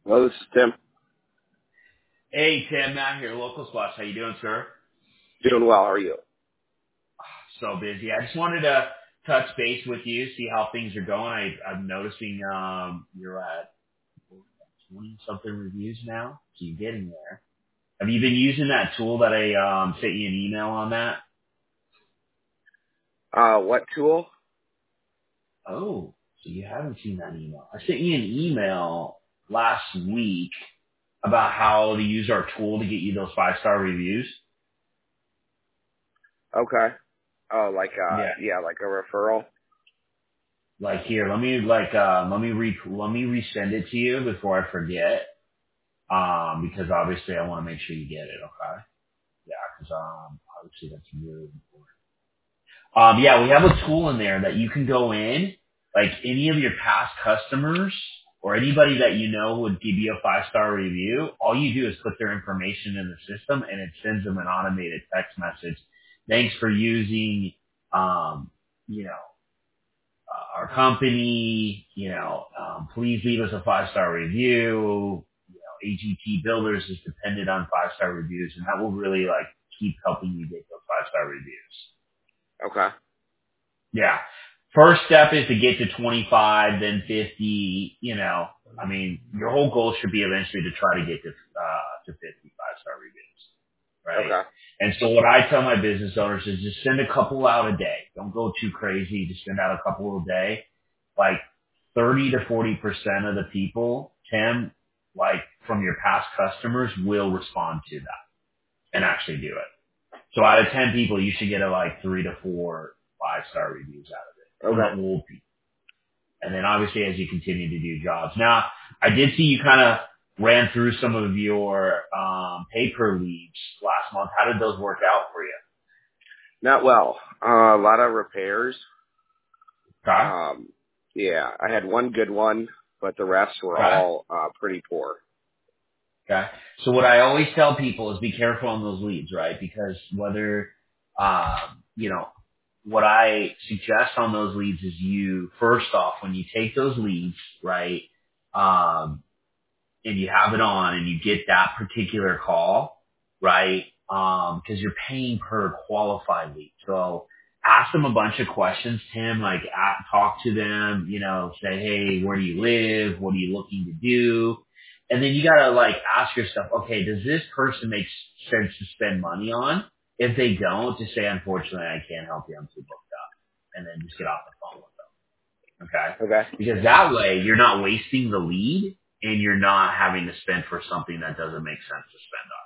Well, this is Tim. Hey, Tim, Matt here, Local Spots. How you doing, sir? Doing well. How are you? So busy. I just wanted to touch base with you, see how things are going. I'm noticing you're at 20-something reviews now, so you're getting there. Have you been using that tool that I sent you an email on that? What tool? Oh, so you haven't seen that email. I sent you an email last week about how to use our tool to get you those 5-star reviews. Okay. Oh, Yeah. like a referral. Like here, let me resend it to you before I forget. Because obviously I want to make sure you get it, okay? Yeah, because obviously that's really important. Yeah, we have a tool in there that you can go in, like any of your past customers or anybody that you know would give you a 5-star review. All you do is put their information in the system, and it sends them an automated text message. Thanks for using, you know, our company. Please leave us a 5-star review. AGT Builders is dependent on 5-star reviews, and that will really like keep helping you get those 5-star reviews. Okay. Yeah. First step is to get to 25, then 50. Your whole goal should be eventually to try to get to 50 5-star reviews, right? Okay. And so what I tell my business owners is just send a couple out a day. Don't go too crazy. Just send out a couple a day. Like 30 to 40% of the people, Tim, like from your past customers will respond to that and actually do it. So out of 10 people, you should get like 3 to 4 5-star reviews out of it from Okay. the old people. And then obviously as you continue to do jobs. Now, I did see you kind of ran through some of your pay per leads last month. How did those work out for you? Not well. A lot of repairs. Okay. Yeah, I had one good one, but the rest were Okay. all pretty poor. Okay. So what I always tell people is be careful on those leads, right? Because whether, what I suggest on those leads is you, first off, when you take those leads, right, and you have it on and you get that particular call, right, because you're paying per qualified lead. So ask them a bunch of questions, Tim, like talk to them, say, hey, where do you live? What are you looking to do? And then you gotta like ask yourself, okay, does this person make sense to spend money on? If they don't, just say, unfortunately, I can't help you. I'm too booked up. And then just get off the phone with them. Okay? Okay. Because that way you're not wasting the lead and you're not having to spend for something that doesn't make sense to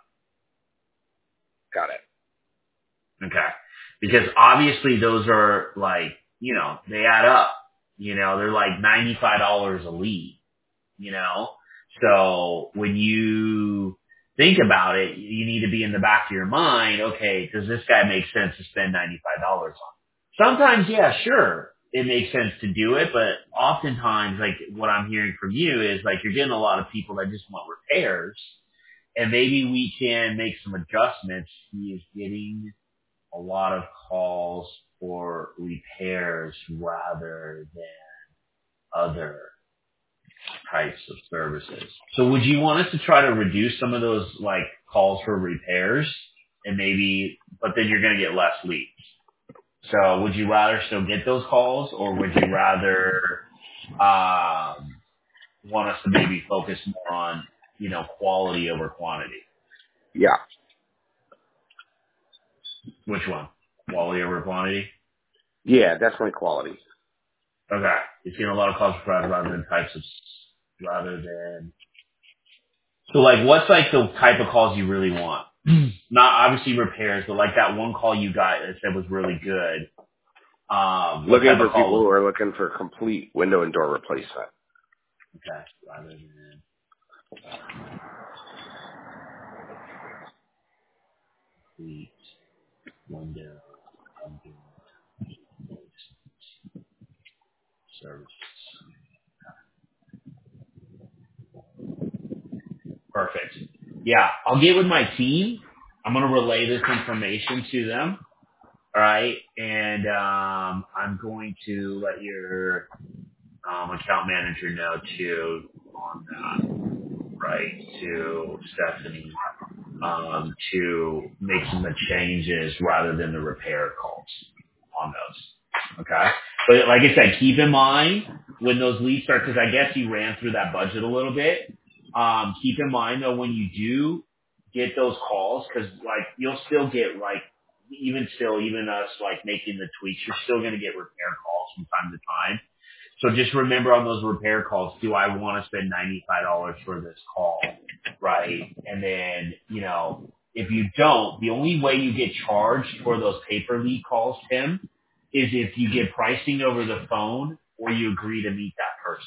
Got it. spend on. Okay? Because obviously those are like, they add up. They're like $95 a lead, you know? So when you think about it, you need to be in the back of your mind, okay, does this guy make sense to spend $95 on? Sometimes, yeah, sure, it makes sense to do it, but oftentimes, like what I'm hearing from you is like you're getting a lot of people that just want repairs, and maybe we can make some adjustments. He is getting a lot of calls for repairs rather than other types of services. So would you want us to try to reduce some of those like calls for repairs and but then you're going to get less leads. So would you rather still get those calls, or would you rather want us to maybe focus more on, quality over quantity? Yeah. Which one? Quality over quantity? Yeah, definitely quality. Okay. You're seeing a lot of calls for rather than so like what's like the type of calls you really want? Not obviously repairs, but like that one call you got that said was really good. What Looking type for of call people was who are looking for complete window and door replacement. okay? Rather than complete window and services. Perfect. Yeah, I'll get with my team. I'm gonna relay this information to them. All right, and I'm going to let your account manager know too on that. right, to Stephanie, to make some changes rather than the repair calls on those. Okay. But like I said, keep in mind when those leads start, because I guess you ran through that budget a little bit. Keep in mind though, when you do get those calls, because like you'll still get like, even us like making the tweaks, you're still going to get repair calls from time to time. So just remember on those repair calls, do I want to spend $95 for this call? Right. And then, if you don't, the only way you get charged for those paper lead calls, Tim, is if you get pricing over the phone or you agree to meet that person.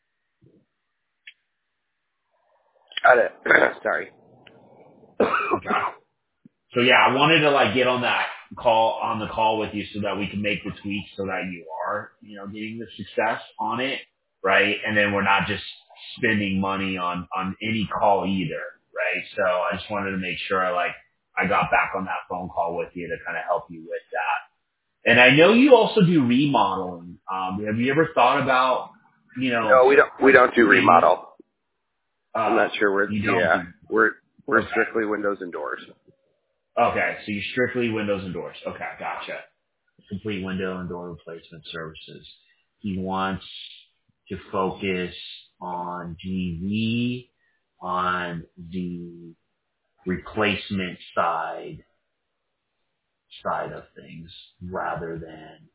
Got it. Sorry. Okay. So yeah, I wanted to like get on the call with you so that we can make the tweaks so that you are, getting the success on it, right? And then we're not just spending money on any call either, right? So I just wanted to make sure I got back on that phone call with you to kind of help you with that. And I know you also do remodeling. Have you ever thought about, No, we don't do remodel. I'm not sure we're Okay. strictly windows and doors. Okay, so you're strictly windows and doors. Okay, gotcha. Complete window and door replacement services. He wants to focus on GV, on the replacement side of things, rather than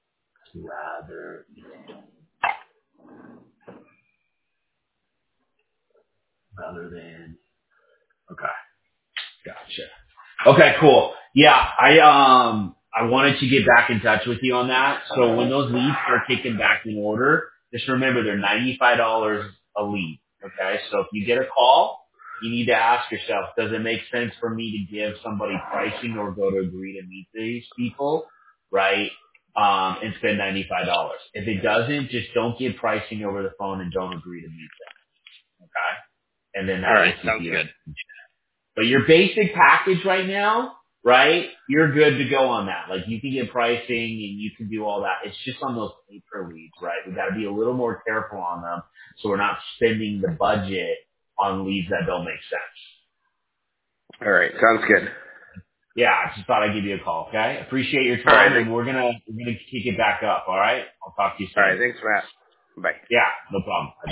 okay, gotcha. Okay, cool. Yeah, I wanted to get back in touch with you on that. So when those leads start kicking back in order, just remember they're $95 a lead. Okay, so if you get a call, you need to ask yourself, does it make sense for me to give somebody pricing or go to agree to meet these people, right? And spend $95. If it doesn't, just don't give pricing over the phone and don't agree to meet them. Okay, and then that All right, will keep sounds you. good. But your basic package right now, right, you're good to go on that. Like you can get pricing and you can do all that. It's just on those paper leads, right? We got to be a little more careful on them so we're not spending the budget on leads that don't make sense. All right, sounds good. Yeah, I just thought I'd give you a call, okay? Appreciate your All right, time and we're gonna kick it back up, all right? I'll talk to you soon. all right, thanks, Matt. Bye. Yeah, no problem.